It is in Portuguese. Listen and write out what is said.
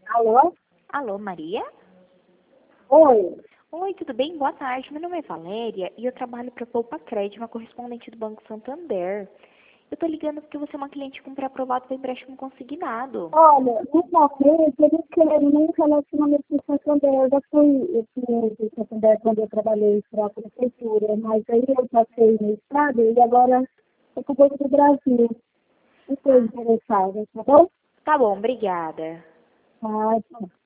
Alô? Alô, Maria? Oi. Oi, tudo bem? Boa tarde. Meu nome é Valéria e eu trabalho para Poupa Crédito, uma correspondente do Banco Santander. Eu tô ligando porque você é uma cliente com pré-aprovado para empréstimo consignado. Olha, no momento eu não quero nem relacionamento com o Santander. Eu já fui cliente do Santander quando eu trabalhei para a prefeitura, mas aí eu passei no estado e agora estou com o Banco do Brasil. Não estou Ah, interessada, tá bom? tá bom, obrigada. Tá,